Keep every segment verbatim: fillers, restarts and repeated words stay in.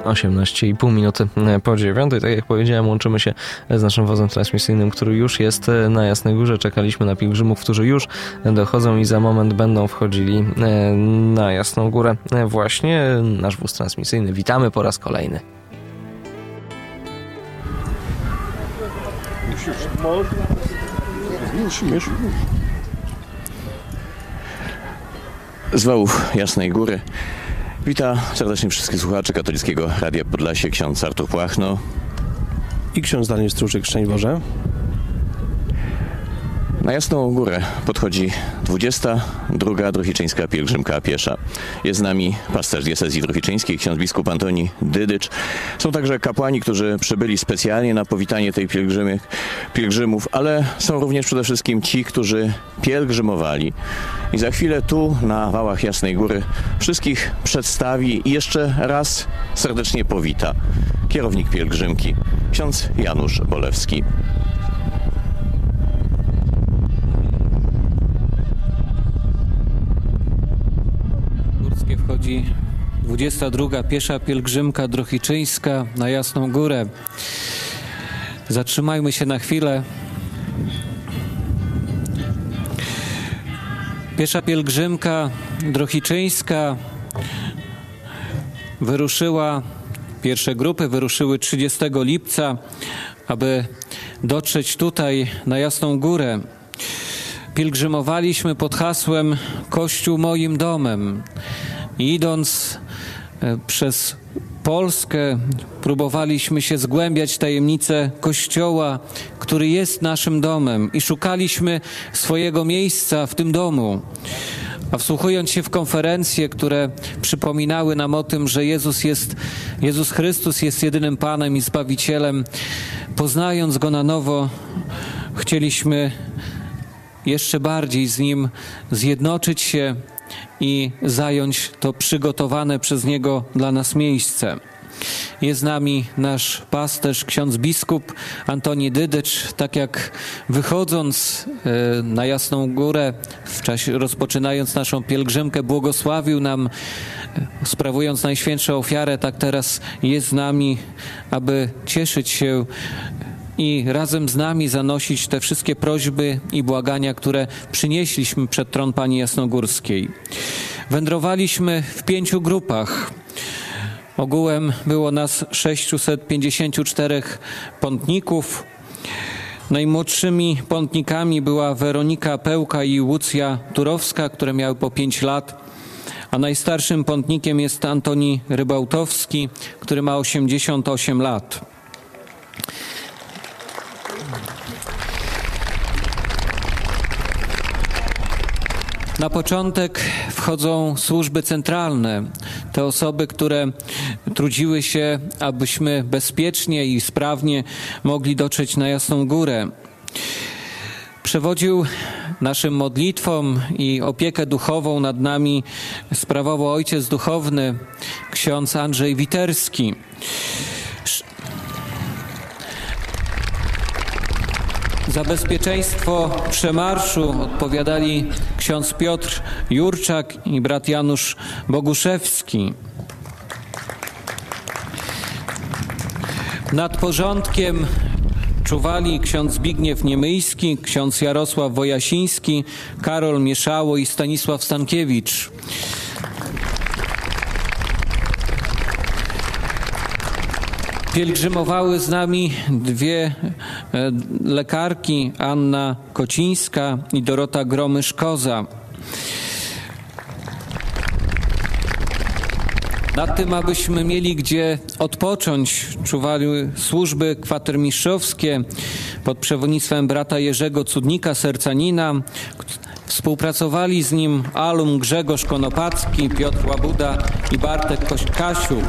osiemnaście i pół minuty po dziewiątej. Tak jak powiedziałem, łączymy się z naszym wozem transmisyjnym, który już jest na Jasnej Górze. Czekaliśmy na pielgrzymów, którzy już dochodzą i za moment będą wchodzili na Jasną Górę. Właśnie nasz wóz transmisyjny. Witamy po raz kolejny. Z wałów Jasnej Góry wita serdecznie wszystkich słuchaczy Katolickiego Radia Podlasie ksiądz Artur Płachno i ksiądz Daniel Struczyk. Szczęść Boże. Na Jasną Górę podchodzi dwudziesta druga Drohiczyńska pielgrzymka piesza. Jest z nami pasterz diecezji drohiczyńskiej, ksiądz biskup Antoni Dydycz. Są także kapłani, którzy przybyli specjalnie na powitanie tej pielgrzymy, pielgrzymów, ale są również przede wszystkim ci, którzy pielgrzymowali. I za chwilę tu na wałach Jasnej Góry wszystkich przedstawi i jeszcze raz serdecznie powita kierownik pielgrzymki, ksiądz Janusz Bolewski. Wchodzi dwudziesta druga piesza pielgrzymka drohiczyńska na Jasną Górę. Zatrzymajmy się na chwilę. Piesza pielgrzymka drohiczyńska wyruszyła, pierwsze grupy wyruszyły trzydziestego lipca, aby dotrzeć tutaj na Jasną Górę. Pielgrzymowaliśmy pod hasłem Kościół moim domem. I idąc przez Polskę, próbowaliśmy się zgłębiać tajemnicę Kościoła, który jest naszym domem i szukaliśmy swojego miejsca w tym domu. A wsłuchując się w konferencje, które przypominały nam o tym, że Jezus jest, Jezus Chrystus jest jedynym Panem i Zbawicielem, poznając Go na nowo, chcieliśmy jeszcze bardziej z Nim zjednoczyć się i zająć to przygotowane przez Niego dla nas miejsce. Jest z nami nasz pasterz, ksiądz biskup Antoni Dydycz. Tak jak wychodząc na Jasną Górę, w czasie rozpoczynając naszą pielgrzymkę, błogosławił nam, sprawując Najświętszą Ofiarę, tak teraz jest z nami, aby cieszyć się i razem z nami zanosić te wszystkie prośby i błagania, które przynieśliśmy przed tron Pani Jasnogórskiej. Wędrowaliśmy w pięciu grupach. Ogółem było nas sześciuset pięćdziesięciu czterech pątników. Najmłodszymi pątnikami była Weronika Pełka i Łucja Turowska, które miały po pięć lat. A najstarszym pątnikiem jest Antoni Rybałtowski, który ma osiemdziesiąt osiem lat. Na początek wchodzą służby centralne, te osoby, które trudziły się, abyśmy bezpiecznie i sprawnie mogli dotrzeć na Jasną Górę. Przewodził naszym modlitwom i opiekę duchową nad nami sprawował ojciec duchowny, ksiądz Andrzej Witerski. Za bezpieczeństwo przemarszu odpowiadali ksiądz Piotr Jurczak i brat Janusz Boguszewski. Nad porządkiem czuwali ksiądz Zbigniew Niemyjski, ksiądz Jarosław Wojasiński, Karol Mieszało i Stanisław Stankiewicz. Pielgrzymowały z nami dwie lekarki, Anna Kocińska i Dorota Gromysz-Koza. Nad tym, abyśmy mieli gdzie odpocząć, czuwały służby kwatermistrzowskie pod przewodnictwem brata Jerzego Cudnika, sercanina. Współpracowali z nim alum Grzegorz Konopacki, Piotr Łabuda i Bartek Kasiuk.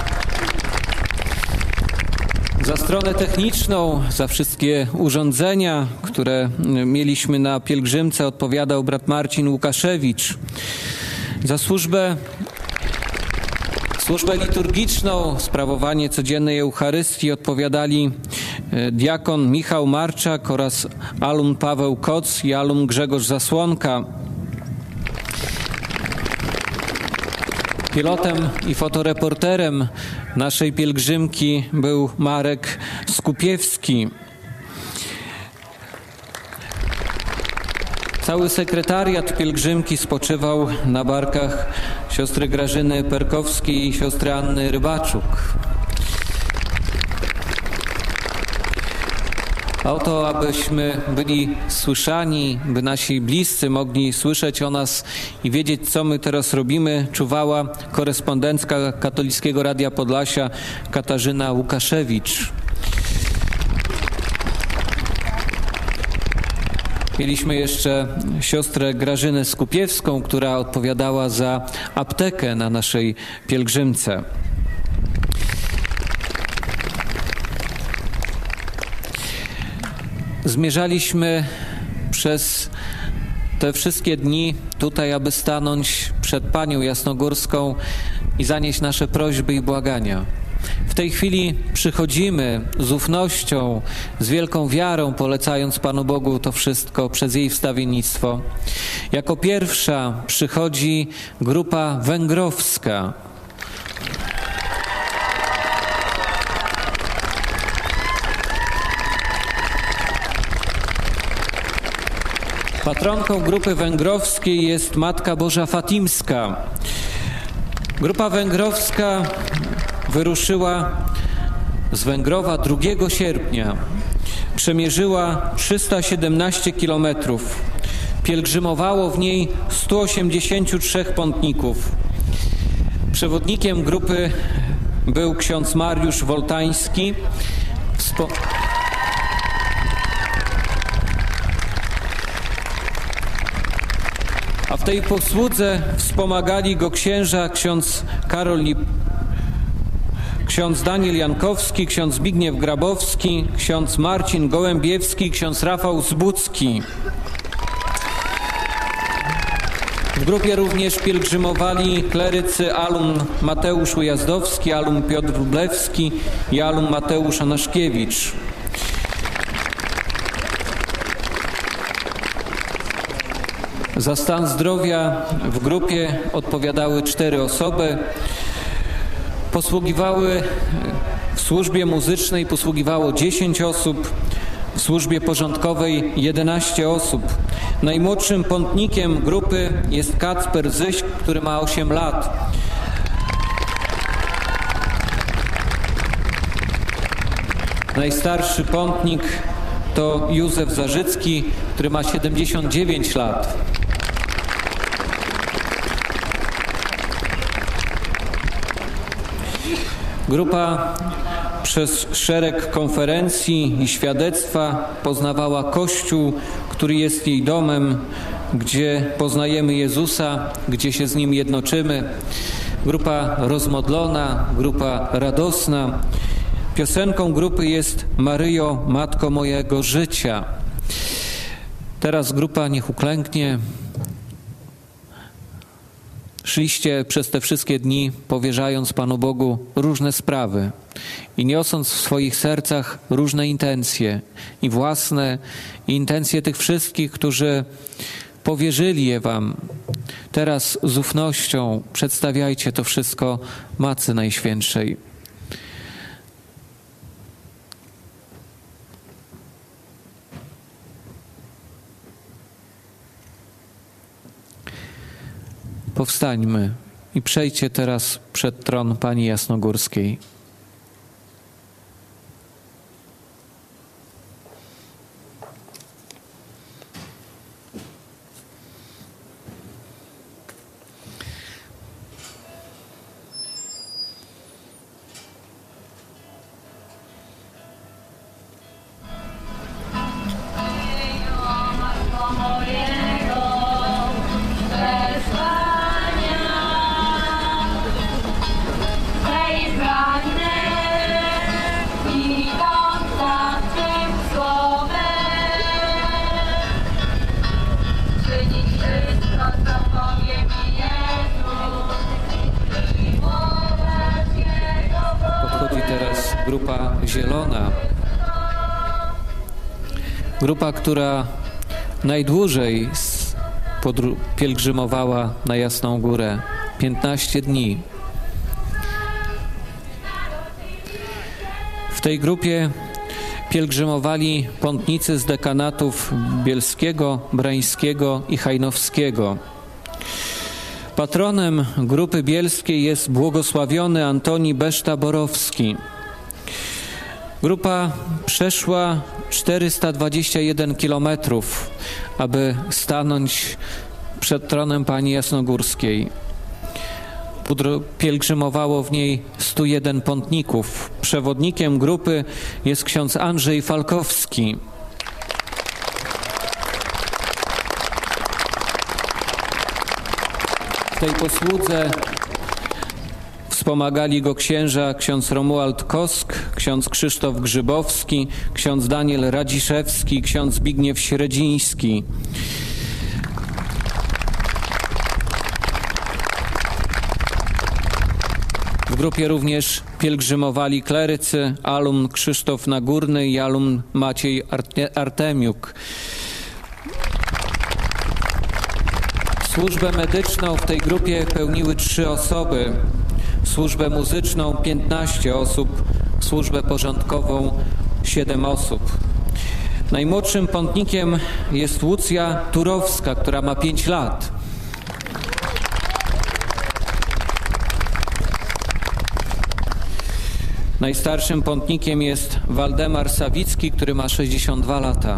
Za stronę techniczną, za wszystkie urządzenia, które mieliśmy na pielgrzymce, odpowiadał brat Marcin Łukaszewicz. Za służbę, służbę liturgiczną, sprawowanie codziennej Eucharystii odpowiadali diakon Michał Marczak oraz alum Paweł Koc i alum Grzegorz Zasłonka. Pilotem i fotoreporterem naszej pielgrzymki był Marek Skupiewski. Cały sekretariat pielgrzymki spoczywał na barkach siostry Grażyny Perkowskiej i siostry Anny Rybaczuk. A oto, abyśmy byli słyszani, by nasi bliscy mogli słyszeć o nas i wiedzieć, co my teraz robimy, czuwała korespondentka Katolickiego Radia Podlasia Katarzyna Łukaszewicz. Mieliśmy jeszcze siostrę Grażynę Skupiewską, która odpowiadała za aptekę na naszej pielgrzymce. Zmierzaliśmy przez te wszystkie dni tutaj, aby stanąć przed Panią Jasnogórską i zanieść nasze prośby i błagania. W tej chwili przychodzimy z ufnością, z wielką wiarą, polecając Panu Bogu to wszystko przez jej wstawiennictwo. Jako pierwsza przychodzi grupa węgrowska. Patronką grupy węgrowskiej jest Matka Boża Fatimska. Grupa węgrowska wyruszyła z Węgrowa drugiego sierpnia. Przemierzyła trzysta siedemnaście kilometrów. Pielgrzymowało w niej stu osiemdziesięciu trzech pątników. Przewodnikiem grupy był ksiądz Mariusz Woltański. Wspo- A w tej posłudze wspomagali go księża ksiądz Karol Lip, ksiądz Daniel Jankowski, ksiądz Zbigniew Grabowski, ksiądz Marcin Gołębiewski, ksiądz Rafał Zbudzki. W grupie również pielgrzymowali klerycy alum Mateusz Ujazdowski, alum Piotr Wróblewski i alum Mateusz Anaszkiewicz. Za stan zdrowia w grupie odpowiadały cztery osoby. Posługiwały w służbie muzycznej posługiwało dziesięć osób, w służbie porządkowej jedenaście osób. Najmłodszym pątnikiem grupy jest Kacper Zyś, który ma osiem lat. Najstarszy pątnik to Józef Zarzycki, który ma siedemdziesiąt dziewięć lat. Grupa przez szereg konferencji i świadectwa poznawała Kościół, który jest jej domem, gdzie poznajemy Jezusa, gdzie się z Nim jednoczymy. Grupa rozmodlona, grupa radosna. Piosenką grupy jest Maryjo, Matko mojego życia. Teraz grupa niech uklęknie. Szliście przez te wszystkie dni, powierzając Panu Bogu różne sprawy i niosąc w swoich sercach różne intencje i własne, i intencje tych wszystkich, którzy powierzyli je Wam. Teraz z ufnością przedstawiajcie to wszystko Matce Najświętszej. Powstańmy i przejdźcie teraz przed tron Pani Jasnogórskiej. Grupa zielona, grupa, która najdłużej pielgrzymowała na Jasną Górę, piętnaście dni. W tej grupie pielgrzymowali pątnicy z dekanatów bielskiego, brańskiego i hajnowskiego. Patronem grupy bielskiej jest błogosławiony Antoni Beszta-Borowski. Grupa przeszła czterysta dwadzieścia jeden kilometrów, aby stanąć przed tronem Pani Jasnogórskiej. Pielgrzymowało w niej stu jeden pątników. Przewodnikiem grupy jest ksiądz Andrzej Falkowski. W tej posłudze wspomagali go księża ksiądz Romuald Kosk, ksiądz Krzysztof Grzybowski, ksiądz Daniel Radziszewski, ksiądz Zbigniew Średziński. W grupie również pielgrzymowali klerycy, alumn Krzysztof Nagórny i alumn Maciej Artemiuk. Służbę medyczną w tej grupie pełniły trzy osoby, służbę muzyczną piętnaście osób, służbę porządkową siedem osób. Najmłodszym pątnikiem jest Łucja Turowska, która ma pięć lat. Najstarszym pątnikiem jest Waldemar Sawicki, który ma sześćdziesiąt dwa lata.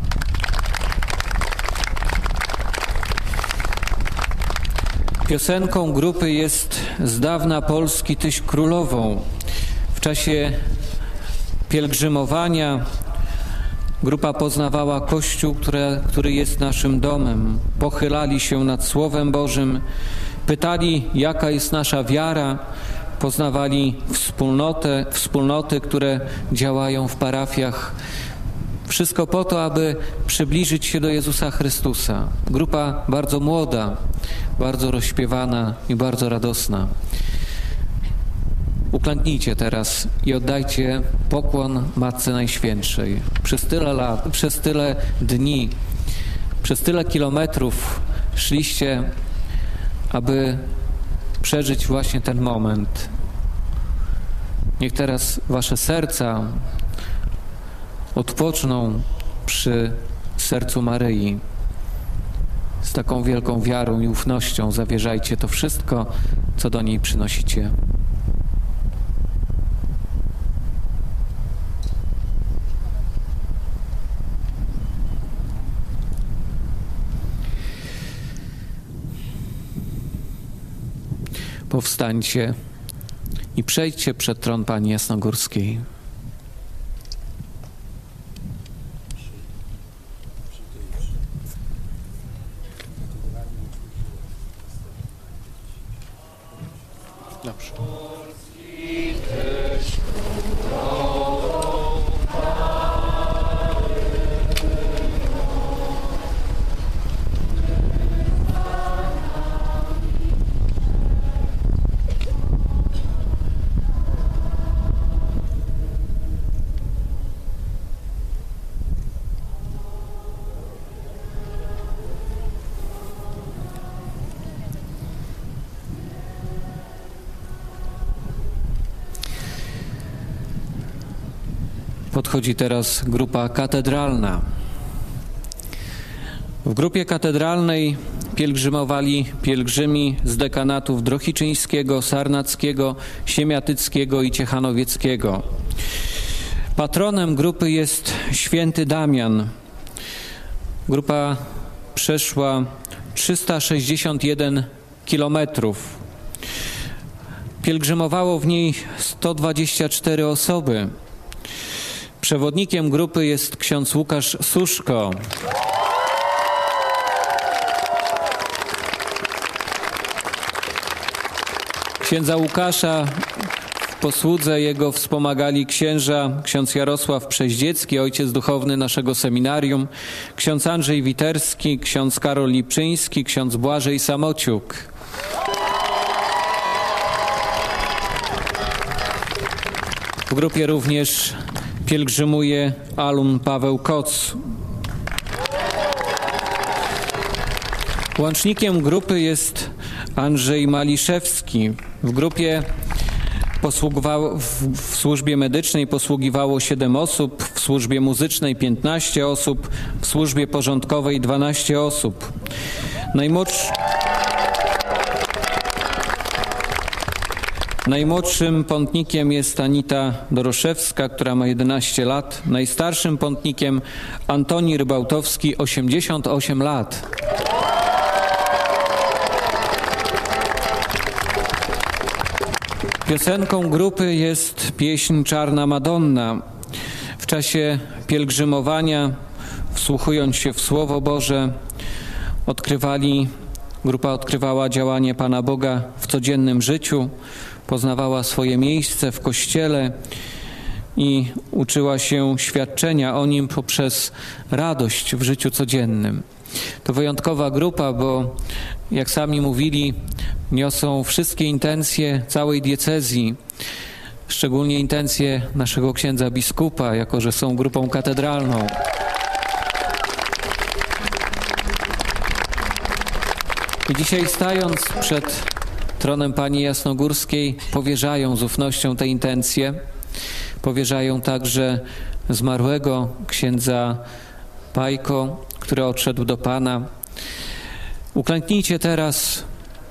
Piosenką grupy jest z dawna Polski Tyś królową. W czasie pielgrzymowania grupa poznawała Kościół, który, który jest naszym domem. Pochylali się nad Słowem Bożym, pytali, jaka jest nasza wiara, poznawali wspólnotę, wspólnoty, które działają w parafiach. Wszystko po to, aby przybliżyć się do Jezusa Chrystusa. Grupa bardzo młoda, bardzo rozśpiewana i bardzo radosna. Uklęknijcie teraz i oddajcie pokłon Matce Najświętszej. Przez tyle lat, przez tyle dni, przez tyle kilometrów szliście, aby przeżyć właśnie ten moment. Niech teraz wasze serca odpoczną przy sercu Maryi. Z taką wielką wiarą i ufnością zawierzajcie to wszystko, co do niej przynosicie. Powstańcie i przejdźcie przed tron Pani Jasnogórskiej. Dobrze. Podchodzi teraz grupa katedralna. W grupie katedralnej pielgrzymowali pielgrzymi z dekanatów drohiczyńskiego, sarnackiego, siemiatyckiego i ciechanowieckiego. Patronem grupy jest święty Damian. Grupa przeszła trzysta sześćdziesiąt jeden kilometrów. Pielgrzymowało w niej sto dwadzieścia cztery osoby. Przewodnikiem grupy jest ksiądz Łukasz Suszko. Księdza Łukasza w posłudze jego wspomagali księża ksiądz Jarosław Przeździecki, ojciec duchowny naszego seminarium, ksiądz Andrzej Witerski, ksiądz Karol Lipczyński, ksiądz Błażej Samociuk. W grupie również pielgrzymuje alumn Paweł Koc. Łącznikiem grupy jest Andrzej Maliszewski. W grupie posługiwało, w, w służbie medycznej posługiwało siedem osób, w służbie muzycznej piętnaście osób, w służbie porządkowej dwanaście osób. Najmłodszy... Najmłodszym pątnikiem jest Anita Doroszewska, która ma jedenaście lat. Najstarszym pątnikiem Antoni Rybałtowski, osiemdziesiąt osiem lat. Piosenką grupy jest pieśń Czarna Madonna. W czasie pielgrzymowania, wsłuchując się w Słowo Boże, odkrywali, grupa odkrywała działanie Pana Boga w codziennym życiu, poznawała swoje miejsce w Kościele i uczyła się świadczenia o Nim poprzez radość w życiu codziennym. To wyjątkowa grupa, bo jak sami mówili, niosą wszystkie intencje całej diecezji, szczególnie intencje naszego księdza biskupa, jako że są grupą katedralną. I dzisiaj, stając przed tronem Pani Jasnogórskiej, powierzają z ufnością te intencje, powierzają także zmarłego księdza Pajko, który odszedł do Pana. Uklęknijcie teraz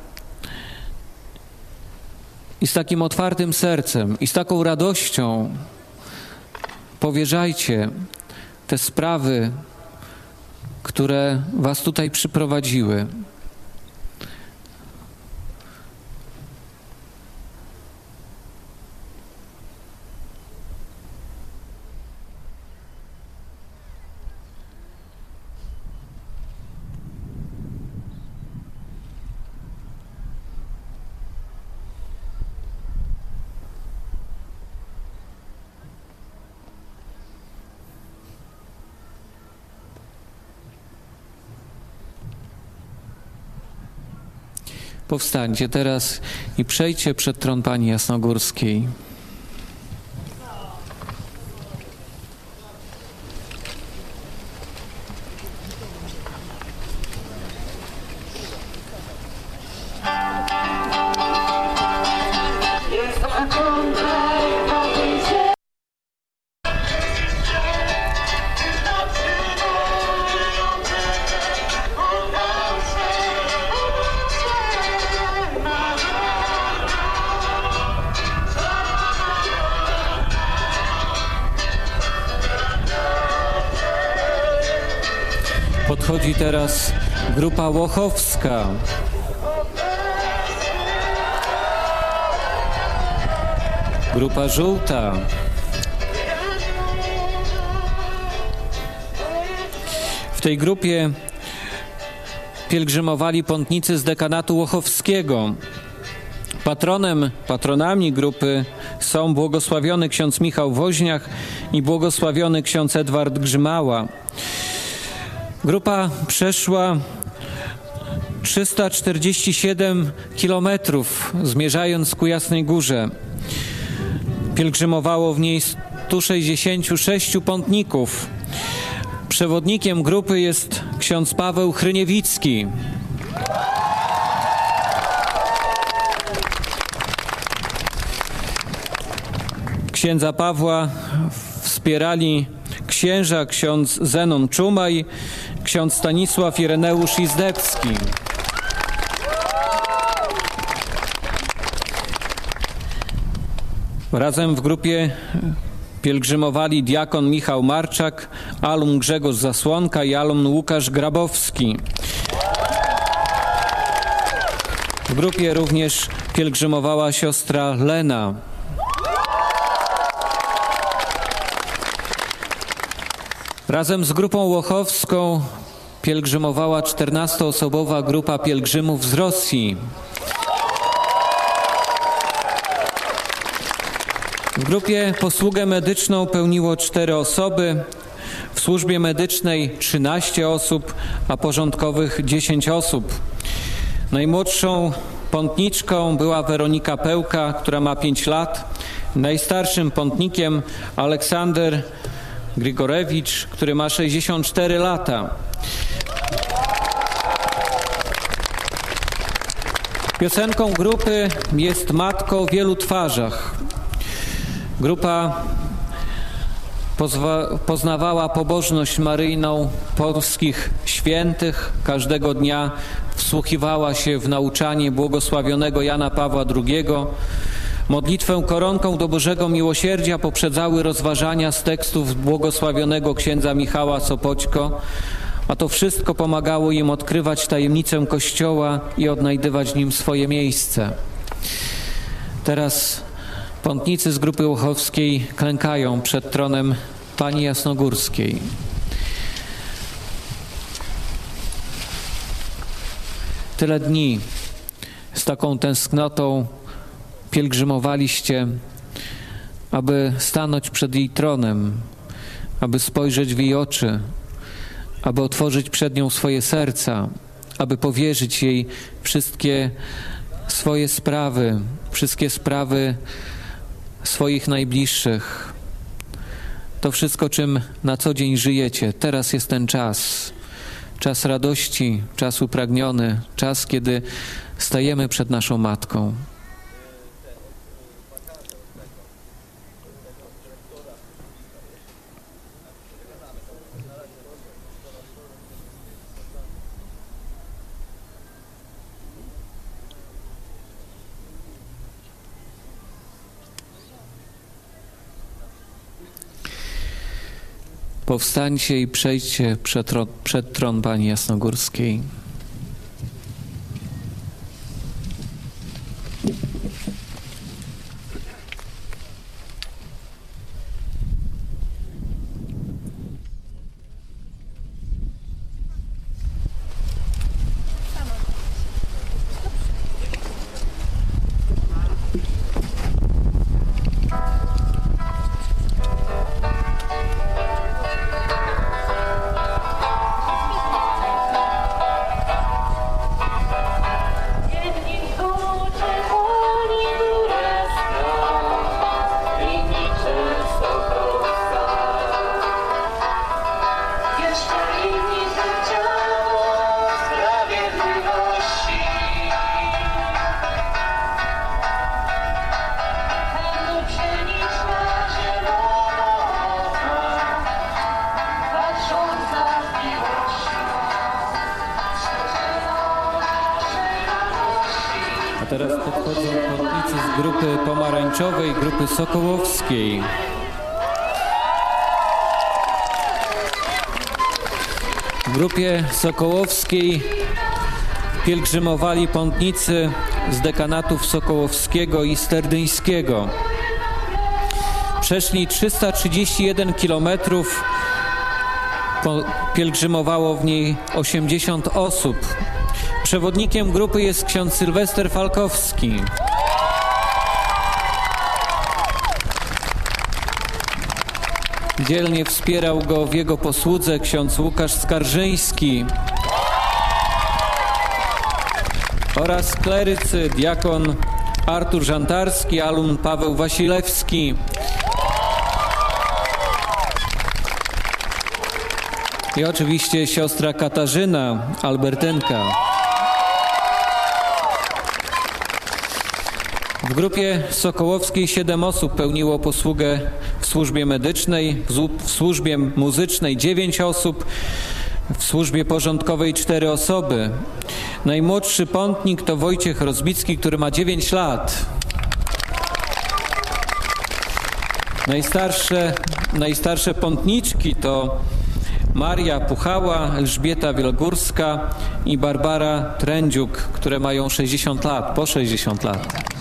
i z takim otwartym sercem i z taką radością powierzajcie te sprawy, które was tutaj przyprowadziły. Powstańcie teraz i przejdźcie przed tron Pani Jasnogórskiej. Podchodzi teraz grupa łochowska. Grupa żółta. W tej grupie pielgrzymowali pątnicy z dekanatu łochowskiego. Patronem, patronami grupy są błogosławiony ksiądz Michał Woźniak i błogosławiony ksiądz Edward Grzymała. Grupa przeszła trzysta czterdzieści siedem kilometrów, zmierzając ku Jasnej Górze. Pielgrzymowało w niej stu sześćdziesięciu sześciu pątników. Przewodnikiem grupy jest ksiądz Paweł Chryniewicki. Księdza Pawła wspierali księża ksiądz Zenon Czumaj, ksiądz Stanisław Ireneusz Izdebski. Razem w grupie pielgrzymowali diakon Michał Marczak, alum Grzegorz Zasłonka i alum Łukasz Grabowski. W grupie również pielgrzymowała siostra Lena. Razem z grupą łochowską pielgrzymowała czternastoosobowa grupa pielgrzymów z Rosji. W grupie posługę medyczną pełniło cztery osoby, w służbie medycznej trzynaście osób, a porządkowych dziesięć osób. Najmłodszą pątniczką była Weronika Pełka, która ma pięć lat. Najstarszym pątnikiem Aleksander Grigorewicz, który ma sześćdziesiąt cztery lata. Piosenką grupy jest Matko o wielu twarzach. Grupa pozwa- poznawała pobożność maryjną polskich świętych. Każdego dnia wsłuchiwała się w nauczanie błogosławionego Jana Pawła drugiego. Modlitwę koronką do Bożego Miłosierdzia poprzedzały rozważania z tekstów błogosławionego księdza Michała Sopoćko, a to wszystko pomagało im odkrywać tajemnicę Kościoła i odnajdywać w nim swoje miejsce. Teraz pątnicy z grupy łochowskiej klękają przed tronem Pani Jasnogórskiej. Tyle dni z taką tęsknotą pielgrzymowaliście, aby stanąć przed jej tronem, aby spojrzeć w jej oczy, aby otworzyć przed nią swoje serca, aby powierzyć jej wszystkie swoje sprawy, wszystkie sprawy swoich najbliższych. To wszystko, czym na co dzień żyjecie. Teraz jest ten czas. Czas radości, czas upragniony, czas, kiedy stajemy przed naszą Matką. Powstańcie i przejdźcie przed tron, przed tron Pani Jasnogórskiej. Teraz podchodzą pątnicy z grupy pomarańczowej, grupy sokołowskiej. W grupie sokołowskiej pielgrzymowali pątnicy z dekanatów sokołowskiego i sterdyńskiego. Przeszli trzysta trzydzieści jeden kilometrów, pielgrzymowało w niej osiemdziesiąt osób. Przewodnikiem grupy jest ksiądz Sylwester Falkowski. Dzielnie wspierał go w jego posłudze ksiądz Łukasz Skarżyński oraz klerycy diakon Artur Żantarski, alun Paweł Wasilewski. I oczywiście siostra Katarzyna, Albertynka. W grupie sokołowskiej siedem osób pełniło posługę w służbie medycznej, w służbie muzycznej dziewięć osób, w służbie porządkowej cztery osoby. Najmłodszy pątnik to Wojciech Rozbicki, który ma dziewięć lat. Najstarsze, najstarsze pątniczki to Maria Puchała, Elżbieta Wielgórska i Barbara Trędziuk, które mają sześćdziesiąt lat, po sześćdziesiąt lat.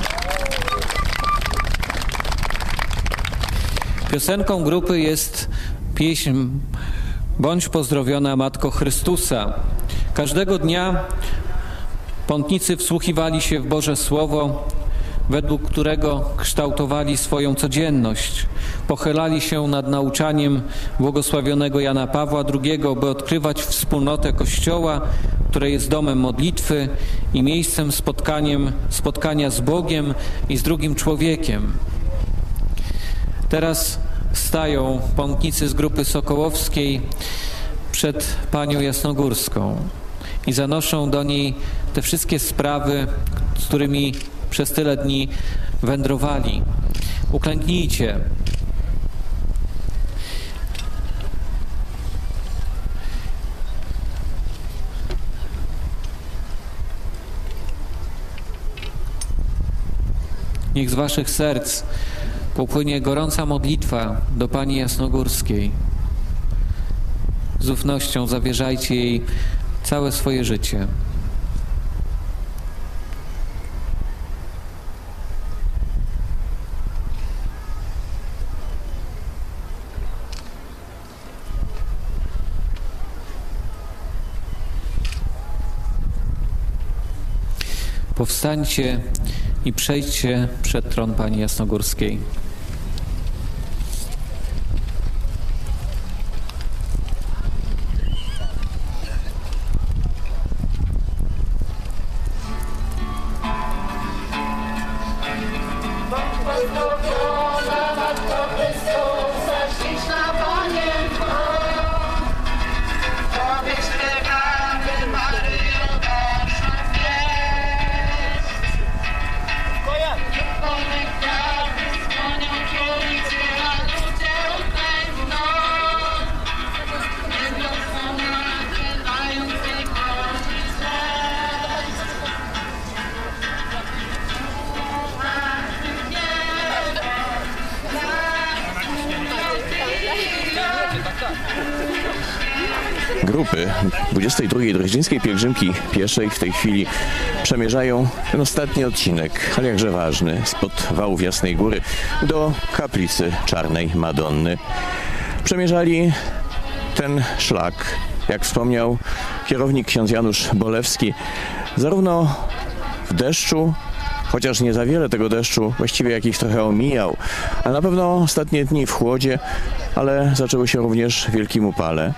Piosenką grupy jest pieśń Bądź pozdrowiona Matko Chrystusa. Każdego dnia pątnicy wsłuchiwali się w Boże Słowo, według którego kształtowali swoją codzienność. Pochylali się nad nauczaniem błogosławionego Jana Pawła drugiego, by odkrywać wspólnotę Kościoła, które jest domem modlitwy i miejscem spotkaniem, spotkania z Bogiem i z drugim człowiekiem. Teraz stają pątnicy z grupy sokołowskiej przed Panią Jasnogórską i zanoszą do niej te wszystkie sprawy, z którymi przez tyle dni wędrowali. Uklęknijcie. Niech z waszych serc popłynie gorąca modlitwa do Pani Jasnogórskiej. Z ufnością zawierzajcie jej całe swoje życie. Powstańcie i przejdźcie przed tron Pani Jasnogórskiej. Grupy dwudziestej drugiej Drohiczyńskiej Pielgrzymki Pieszej w tej chwili przemierzają ten ostatni odcinek, ale jakże ważny, spod wałów Jasnej Góry do kaplicy Czarnej Madonny. Przemierzali ten szlak, jak wspomniał kierownik ksiądz Janusz Bolewski, zarówno w deszczu, chociaż nie za wiele tego deszczu, właściwie jakiś trochę omijał, a na pewno ostatnie dni w chłodzie, ale zaczęło się również w wielkim upale.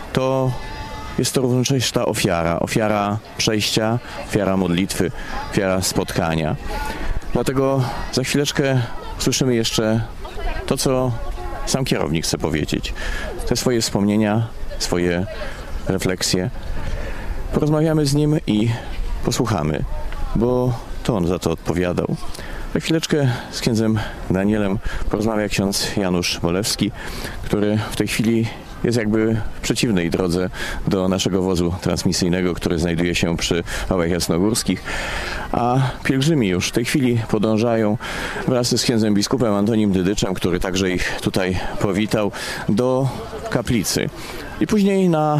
To jest to również ta ofiara, ofiara przejścia, ofiara modlitwy, ofiara spotkania. Dlatego za chwileczkę słyszymy jeszcze to, co sam kierownik chce powiedzieć. Te swoje wspomnienia, swoje refleksje. Porozmawiamy z nim i posłuchamy, bo to on za to odpowiadał. Za chwileczkę z księdzem Danielem porozmawia ksiądz Janusz Bolewski, który w tej chwili jest jakby w przeciwnej drodze do naszego wozu transmisyjnego, który znajduje się przy Wałach Jasnogórskich, a pielgrzymi już w tej chwili podążają wraz z księdzem biskupem Antonim Dydyczem, który także ich tutaj powitał, do kaplicy i później na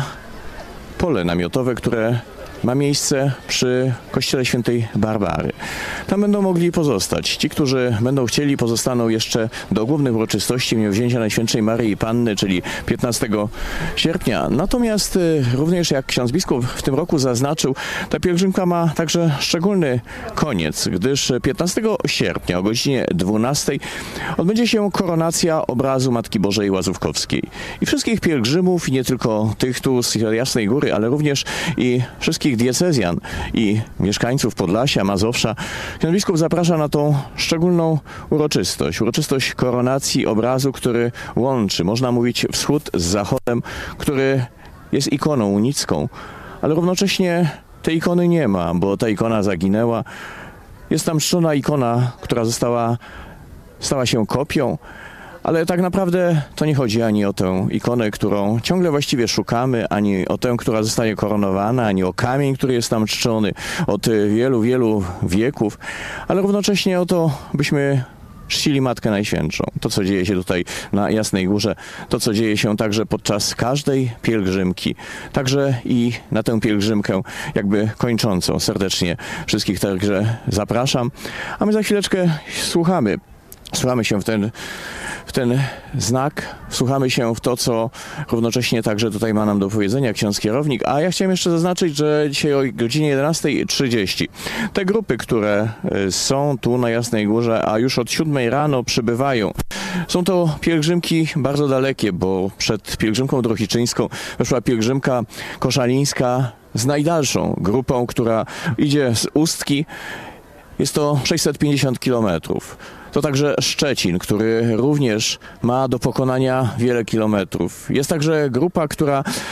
pole namiotowe, które ma miejsce przy kościele świętej Barbary. Tam będą mogli pozostać. Ci, którzy będą chcieli, pozostaną jeszcze do głównych uroczystości Wzięcia Najświętszej Maryi Panny, czyli piętnastego sierpnia. Natomiast również, jak ksiądz biskup w tym roku zaznaczył, ta pielgrzymka ma także szczególny koniec, gdyż piętnastego sierpnia o godzinie dwunastej odbędzie się koronacja obrazu Matki Bożej Łazówkowskiej. I wszystkich pielgrzymów, i nie tylko tych tu z Jasnej Góry, ale również i wszystkich diecezjan i mieszkańców Podlasia, Mazowsza, ksiądz biskup zaprasza na tą szczególną uroczystość. Uroczystość koronacji obrazu, który łączy, można mówić, wschód z zachodem, który jest ikoną unicką, ale równocześnie tej ikony nie ma, bo ta ikona zaginęła. Jest tam czczona ikona, która została, stała się kopią, ale tak naprawdę to nie chodzi ani o tę ikonę, którą ciągle właściwie szukamy, ani o tę, która zostaje koronowana, ani o kamień, który jest tam czczony od wielu, wielu wieków, ale równocześnie o to, byśmy czcili Matkę Najświętszą. To, co dzieje się tutaj na Jasnej Górze, to, co dzieje się także podczas każdej pielgrzymki, także i na tę pielgrzymkę jakby kończącą. Serdecznie wszystkich także zapraszam, a my za chwileczkę słuchamy. Słuchamy się w ten, w ten znak, wsłuchamy się w to, co równocześnie także tutaj ma nam do powiedzenia ksiądz kierownik. A ja chciałem jeszcze zaznaczyć, że dzisiaj o godzinie jedenastej trzydzieści te grupy, które są tu na Jasnej Górze, a już od siódmej rano przybywają. Są to pielgrzymki bardzo dalekie, bo przed pielgrzymką drohiczyńską weszła pielgrzymka koszalińska z najdalszą grupą, która idzie z Ustki. Jest to sześćset pięćdziesiąt kilometrów. To także Szczecin, który również ma do pokonania wiele kilometrów. Jest także grupa, która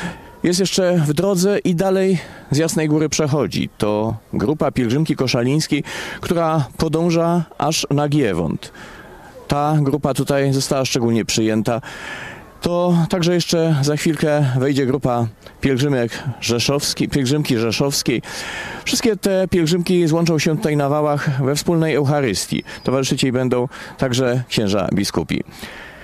jest jeszcze w drodze i dalej z Jasnej Góry przechodzi. To grupa pielgrzymki koszalińskiej, która podąża aż na Giewont. Ta grupa tutaj została szczególnie przyjęta. To także jeszcze za chwilkę wejdzie grupa pielgrzymek rzeszowskiej, pielgrzymki rzeszowskiej. Wszystkie te pielgrzymki złączą się tutaj na Wałach we wspólnej Eucharystii. Towarzyszyć jej będą także księża biskupi.